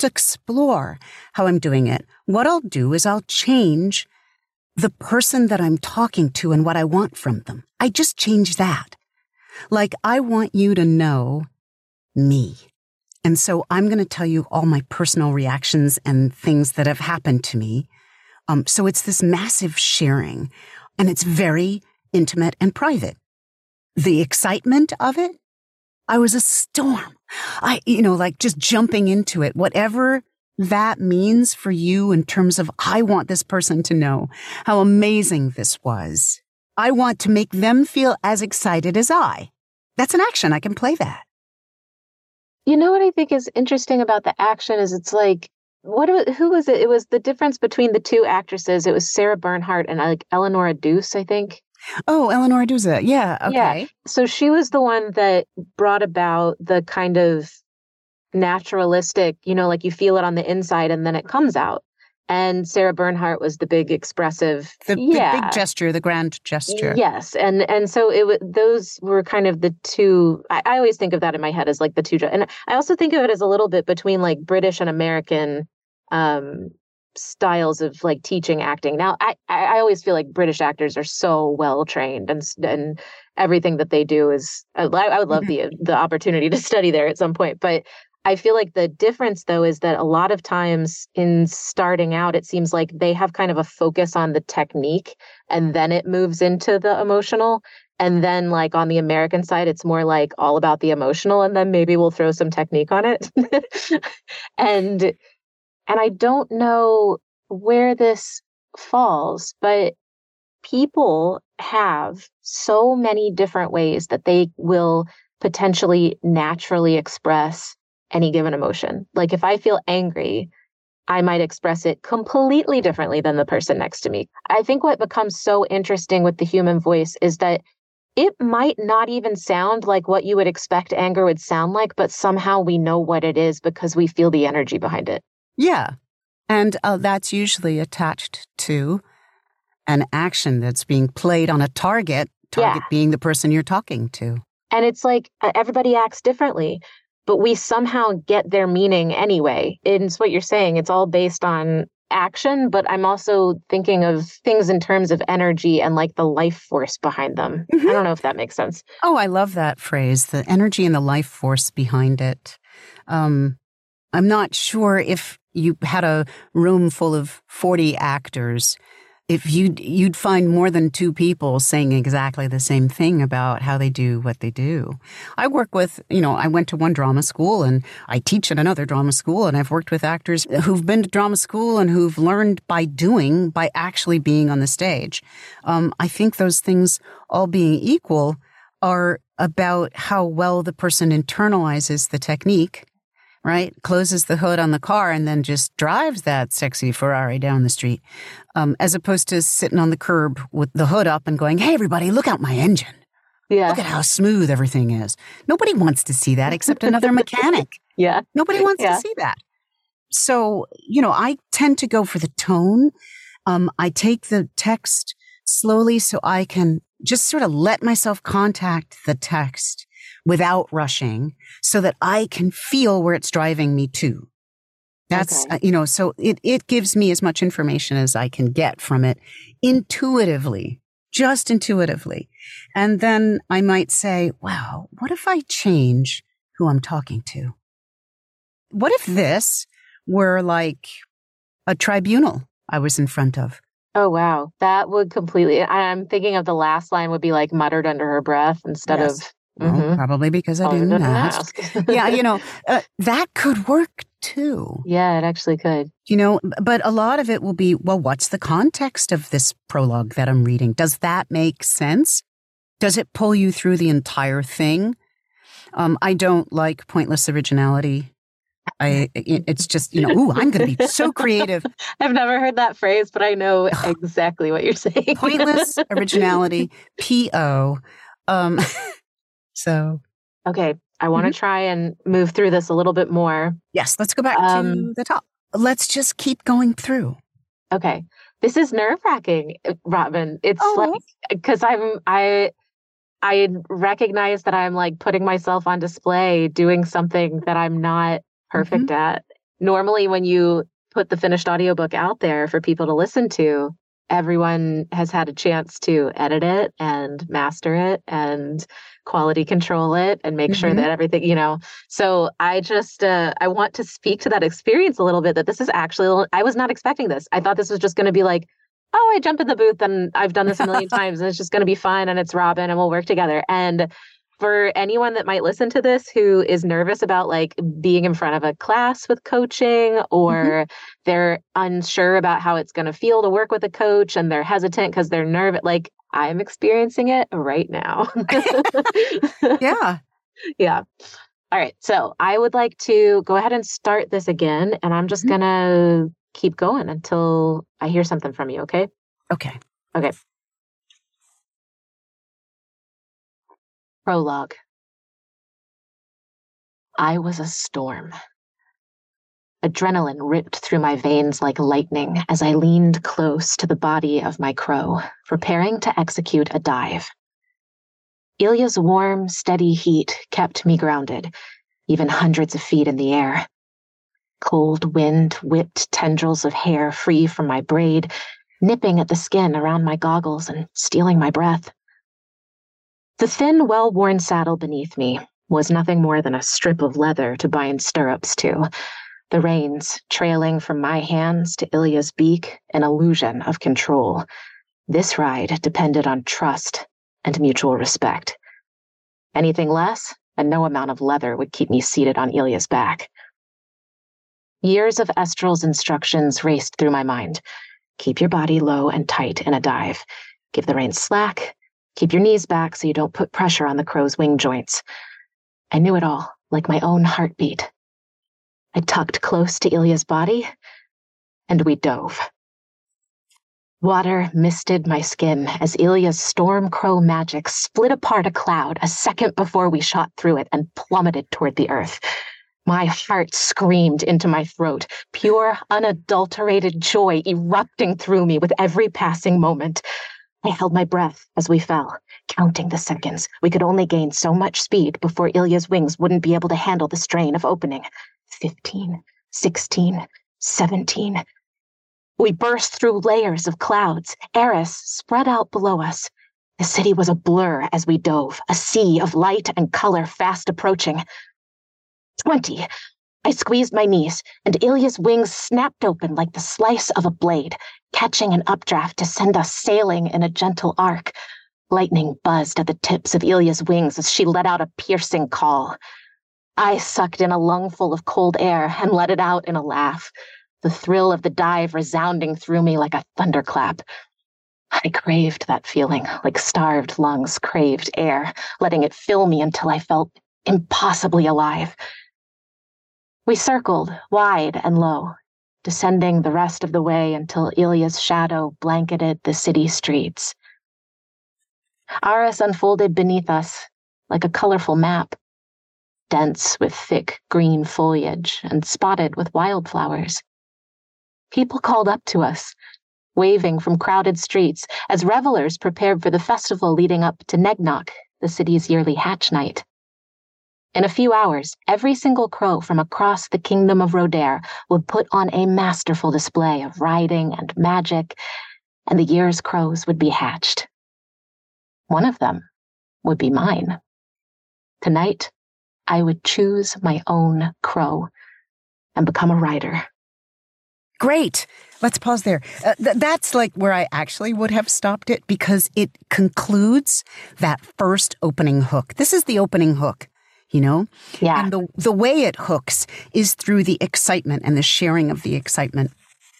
how I'm doing it, what I'll do is I'll change the person that I'm talking to and what I want from them. I just change that. Like, I want you to know me. And so I'm going to tell you all my personal reactions and things that have happened to me. So it's this massive sharing, and it's very intimate and private. The excitement of it, I was a storm. Just jumping into it, whatever that means for you in terms of, I want this person to know how amazing this was. I want to make them feel as excited as I. That's an action. I can play that. You know what I think is interesting about the action is it's like, who was it? It was the difference between the two actresses. It was Sarah Bernhardt and like Eleanor Duse, I think. Oh, Eleanor Duse. Yeah. Okay. Yeah. So she was the one that brought about the kind of naturalistic, like you feel it on the inside and then it comes out. And Sarah Bernhardt was the big expressive, the big gesture, the grand gesture. Yes, and so those were kind of the two. I always think of that in my head as like the two, and I also think of it as a little bit between like British and American styles of like teaching acting. Now, I always feel like British actors are so well trained, and everything that they do is. I would love the opportunity to study there at some point, but I feel like the difference, though, is that a lot of times in starting out, it seems like they have kind of a focus on the technique and then it moves into the emotional. And then like on the American side, it's more like all about the emotional and then maybe we'll throw some technique on it. And I don't know where this falls, but people have so many different ways that they will potentially naturally express any given emotion. Like if I feel angry, I might express it completely differently than the person next to me. I think what becomes so interesting with the human voice is that it might not even sound like what you would expect anger would sound like, but somehow we know what it is because we feel the energy behind it. Yeah. And that's usually attached to an action that's being played on a target being the person you're talking to. And it's like everybody acts differently, but we somehow get their meaning anyway. It's what you're saying. It's all based on action, but I'm also thinking of things in terms of energy and like the life force behind them. I don't know if that makes sense. Oh, I love that phrase, the energy and the life force behind it. I'm not sure if you had a room full of 40 actors, if you'd find more than two people saying exactly the same thing about how they do what they do. I work with, I went to one drama school and I teach at another drama school, and I've worked with actors who've been to drama school and who've learned by actually being on the stage. I think those things all being equal are about how well the person internalizes the technique, right? Closes the hood on the car and then just drives that sexy Ferrari down the street, as opposed to sitting on the curb with the hood up and going, hey, everybody, look out my engine. Yeah. Look at how smooth everything is. Nobody wants to see that except another mechanic. Yeah. Nobody wants to see that. So, I tend to go for the tone. I take the text slowly so I can just sort of let myself contact the text without rushing so that I can feel where it's driving me to. That's, so it gives me as much information as I can get from it intuitively, just intuitively. And then I might say, wow, what if I change who I'm talking to? What if this were like a tribunal I was in front of? Oh, wow. That would completely, I'm thinking of the last line would be like muttered under her breath instead of. Well, probably because I didn't ask. Yeah, that could work too. Yeah, it actually could. But a lot of it will be, well, what's the context of this prologue that I'm reading? Does that make sense? Does it pull you through the entire thing? I don't like pointless originality. It's just, ooh, I'm going to be so creative. I've never heard that phrase, but I know exactly what you're saying. Pointless originality, P.O. So. Okay. I want to try and move through this a little bit more. Yes. Let's go back to the top. Let's just keep going through. Okay. This is nerve-wracking, Robin. It's like, because I recognize that I'm like putting myself on display, doing something that I'm not perfect at. Normally, when you put the finished audiobook out there for people to listen to, everyone has had a chance to edit it and master it and quality control it and make sure that everything, So I just, I want to speak to that experience a little bit, that this is actually, I was not expecting this. I thought this was just going to be like, oh, I jump in the booth and I've done this a million times and it's just going to be fun and it's Robin and we'll work together. And for anyone that might listen to this who is nervous about like being in front of a class with coaching, or they're unsure about how it's going to feel to work with a coach and they're hesitant because they're nervous, like I'm experiencing it right now. Yeah. Yeah. All right. So I would like to go ahead and start this again, and I'm just going to keep going until I hear something from you. Okay. Okay. Okay. Prologue. I was a storm. Adrenaline ripped through my veins like lightning as I leaned close to the body of my crow, preparing to execute a dive. Ilya's warm, steady heat kept me grounded, even hundreds of feet in the air. Cold wind whipped tendrils of hair free from my braid, nipping at the skin around my goggles and stealing my breath. The thin, well-worn saddle beneath me was nothing more than a strip of leather to bind stirrups to, the reins trailing from my hands to Ilya's beak, an illusion of control. This ride depended on trust and mutual respect. Anything less, and no amount of leather would keep me seated on Ilya's back. Years of Estrel's instructions raced through my mind. Keep your body low and tight in a dive. Give the reins slack. Keep your knees back so you don't put pressure on the crow's wing joints. I knew it all, like my own heartbeat. I tucked close to Ilya's body, and we dove. Water misted my skin as Ilya's storm crow magic split apart a cloud a second before we shot through it and plummeted toward the earth. My heart screamed into my throat, pure, unadulterated joy erupting through me with every passing moment. I held my breath as we fell, counting the seconds. We could only gain so much speed before Ilya's wings wouldn't be able to handle the strain of opening. 15, 16, 17. We burst through layers of clouds. Eris spread out below us. The city was a blur as we dove, a sea of light and color fast approaching. 20. I squeezed my knees, and Ilya's wings snapped open like the slice of a blade, catching an updraft to send us sailing in a gentle arc. Lightning buzzed at the tips of Ilya's wings as she let out a piercing call. I sucked in a lungful of cold air and let it out in a laugh, the thrill of the dive resounding through me like a thunderclap. I craved that feeling, like starved lungs craved air, letting it fill me until I felt impossibly alive. We circled wide and low, descending the rest of the way until Ilya's shadow blanketed the city streets. Aras unfolded beneath us like a colorful map, dense with thick green foliage and spotted with wildflowers. People called up to us, waving from crowded streets as revelers prepared for the festival leading up to Negnok, the city's yearly hatch night. In a few hours, every single crow from across the kingdom of Rodair would put on a masterful display of riding and magic, and the year's crows would be hatched. One of them would be mine. Tonight, I would choose my own crow and become a rider. Great. Let's pause there. That's like where I actually would have stopped it, because it concludes that first opening hook. This is the opening hook, you know? Yeah. And the way it hooks is through the excitement and the sharing of the excitement.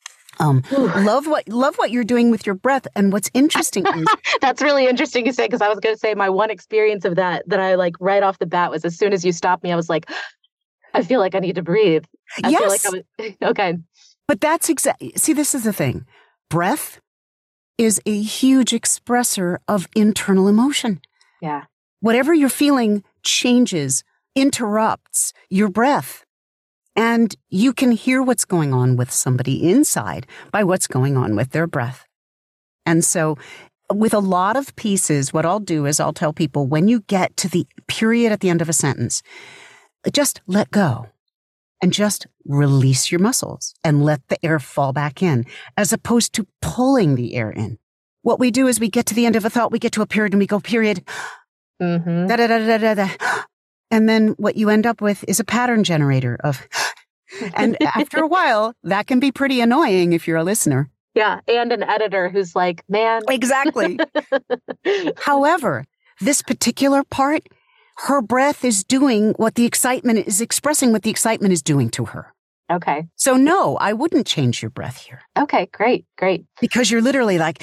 Love what you're doing with your breath. And what's interesting is that's really interesting you say, because I was going to say my one experience of that I like right off the bat was, as soon as you stopped me, I was like, I feel like I need to breathe. I feel like okay. But that's see, this is the thing. Breath is a huge expressor of internal emotion. Yeah. Whatever you're feeling changes, interrupts your breath. And you can hear what's going on with somebody inside by what's going on with their breath. And so with a lot of pieces, what I'll do is I'll tell people, when you get to the period at the end of a sentence, just let go and just release your muscles and let the air fall back in, as opposed to pulling the air in. What we do is we get to the end of a thought, we get to a period, and we go, period. Mm-hmm. Da-da-da-da-da-da. And then what you end up with is a pattern generator of, and after a while, that can be pretty annoying if you're a listener. Yeah. And an editor who's like, man. Exactly. However, this particular part, her breath is doing what the excitement is expressing, what the excitement is doing to her. Okay. So no, I wouldn't change your breath here. Okay, great. Because you're literally like,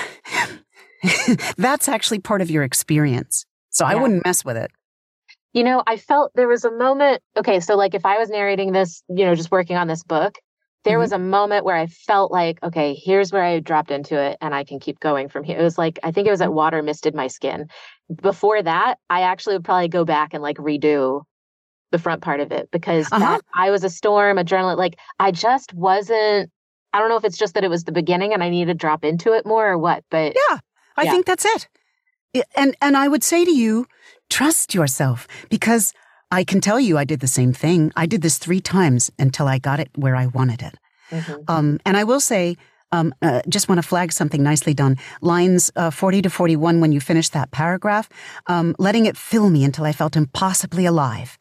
that's actually part of your experience. So I wouldn't mess with it. You know, I felt there was a moment, okay, so like if I was narrating this, you know, just working on this book, there was a moment where I felt like, okay, here's where I dropped into it and I can keep going from here. It was like, I think it was that water misted my skin. Before that, I actually would probably go back and like redo the front part of it, because that I was a storm, adrenaline, like I just wasn't, I don't know if it's just that it was the beginning and I need to drop into it more or what, but yeah, I think that's it. And I would say to you, trust yourself, because I can tell you I did the same thing. I did this 3 times until I got it where I wanted it. Mm-hmm. And I will say, just want to flag something nicely done. Lines 40 to 41, when you finish that paragraph, letting it fill me until I felt impossibly alive.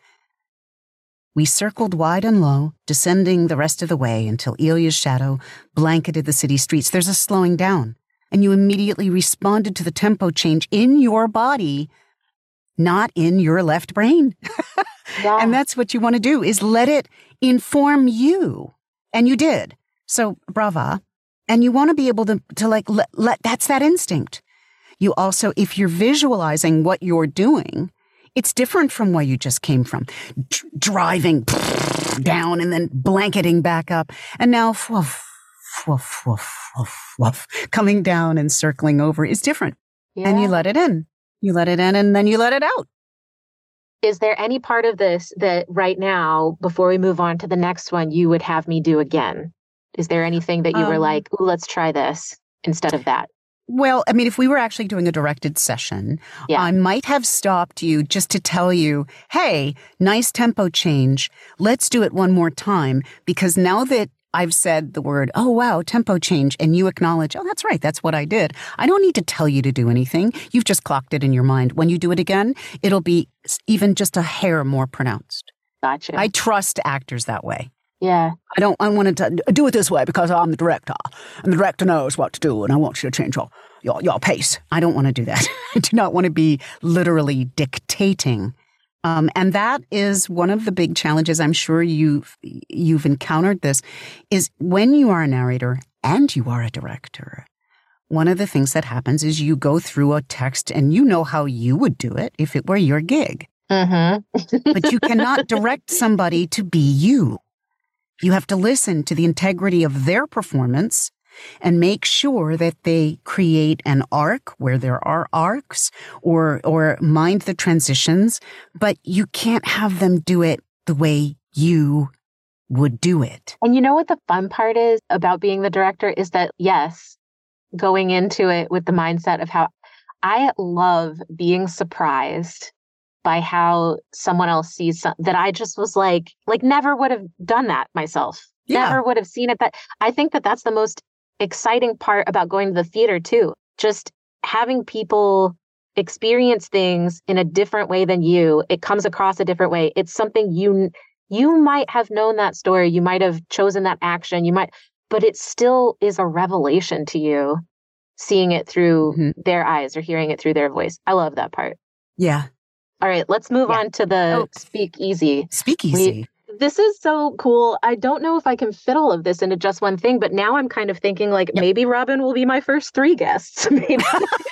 We circled wide and low, descending the rest of the way until Ilya's shadow blanketed the city streets. There's a slowing down, and you immediately responded to the tempo change in your body, not in your left brain. Yeah. And that's what you want to do, is let it inform you. And you did. So brava. And you want to be able to like, let that's that instinct. You also, if you're visualizing what you're doing, it's different from where you just came from. Driving down and then blanketing back up. And now, woof, woof, woof, woof, woof, coming down and circling over is different. Yeah. And you let it in. You let it in and then you let it out. Is there any part of this that right now, before we move on to the next one, you would have me do again? Is there anything that you were like, ooh, let's try this instead of that? Well, I mean, if we were actually doing a directed session, I might have stopped you just to tell you, hey, nice tempo change. Let's do it one more time. Because now that I've said the word, oh, wow, tempo change, and you acknowledge, oh, that's right, that's what I did. I don't need to tell you to do anything. You've just clocked it in your mind. When you do it again, it'll be even just a hair more pronounced. Gotcha. I trust actors that way. Yeah. I wanted to do it this way because I'm the director, and the director knows what to do, and I want you to change your pace. I don't want to do that. I do not want to be literally dictating. And that is one of the big challenges. I'm sure you've encountered this, is when you are a narrator and you are a director, one of the things that happens is you go through a text and you know how you would do it if it were your gig. Mm-hmm. But you cannot direct somebody to be you. You have to listen to the integrity of their performance and make sure that they create an arc where there are arcs or mind the transitions, but you can't have them do it the way you would do it. And you know what the fun part is about being the director is that, yes, going into it with the mindset of how I love being surprised by how someone else sees that I just was like never would have done that myself. Yeah. Never would have seen it. That I think that that's the most exciting part about going to the theater too. Just having people experience things in a different way than you. It comes across a different way. It's something you might have known that story. You might have chosen that action. But it still is a revelation to you, seeing it through their eyes or hearing it through their voice. I love that part. Yeah. All right, let's move on to the speakeasy. Speakeasy. This is so cool. I don't know if I can fit all of this into just one thing, but now I'm kind of thinking maybe Robin will be my first 3 guests. Maybe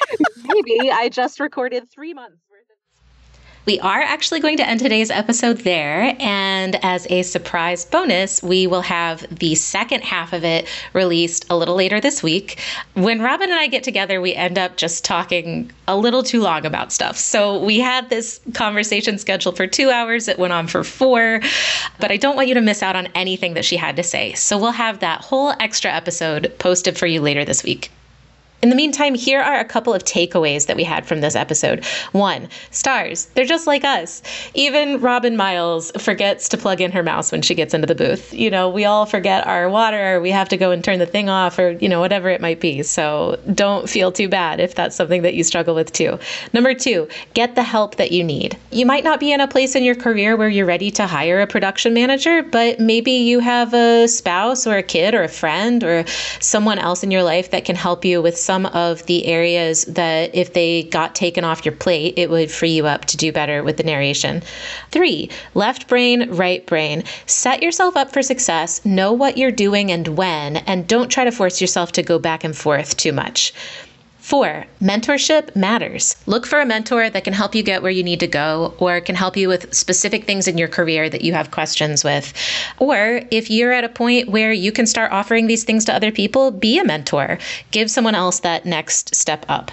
I just recorded 3 months worth of. We are actually going to end today's episode there, and as a surprise bonus, we will have the second half of it released a little later this week. When Robin and I get together, we end up just talking a little too long about stuff. So we had this conversation scheduled for 2 hours. It went on for 4, but I don't want you to miss out on anything that she had to say. So we'll have that whole extra episode posted for you later this week. In the meantime, here are a couple of takeaways that we had from this episode. 1, stars. They're just like us. Even Robin Miles forgets to plug in her mouse when she gets into the booth. You know, we all forget our water. We have to go and turn the thing off or, whatever it might be. So don't feel too bad if that's something that you struggle with too. Number 2, get the help that you need. You might not be in a place in your career where you're ready to hire a production manager, but maybe you have a spouse or a kid or a friend or someone else in your life that can help you with some of the areas that if they got taken off your plate, it would free you up to do better with the narration. 3, left brain, right brain. Set yourself up for success, know what you're doing and when, and don't try to force yourself to go back and forth too much. 4, mentorship matters. Look for a mentor that can help you get where you need to go or can help you with specific things in your career that you have questions with. Or if you're at a point where you can start offering these things to other people, be a mentor. Give someone else that next step up.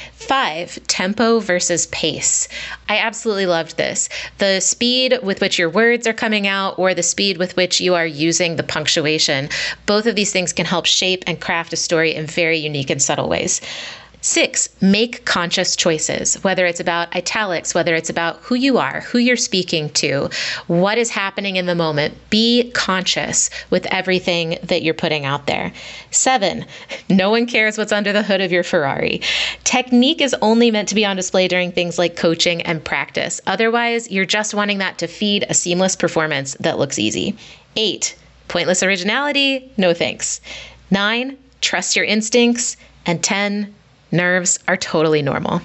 5, tempo versus pace. I absolutely loved this. The speed with which your words are coming out or the speed with which you are using the punctuation. Both of these things can help shape and craft a story in very unique and subtle ways. 6, make conscious choices, whether it's about italics, whether it's about who you are, who you're speaking to, what is happening in the moment. Be conscious with everything that you're putting out there. 7, no one cares what's under the hood of your Ferrari. Technique is only meant to be on display during things like coaching and practice. Otherwise, you're just wanting that to feed a seamless performance that looks easy. 8, pointless originality, no thanks. 9, trust your instincts. And 10, nerves are totally normal.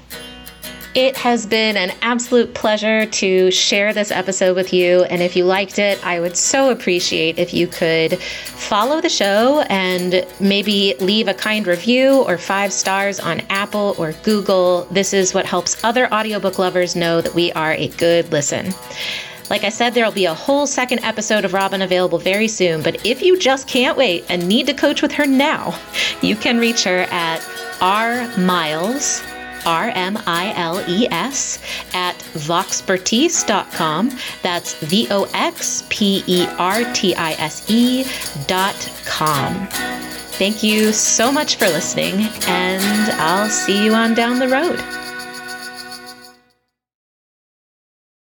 It has been an absolute pleasure to share this episode with you. And if you liked it, I would so appreciate if you could follow the show and maybe leave a kind review or 5 stars on Apple or Google. This is what helps other audiobook lovers know that we are a good listen. Like I said, there'll be a whole second episode of Robin available very soon, but if you just can't wait and need to coach with her now, you can reach her at rmiles, R-M-I-L-E-S, at voxpertise.com. That's VOXPERTISE.com. Thank you so much for listening, and I'll see you on down the road.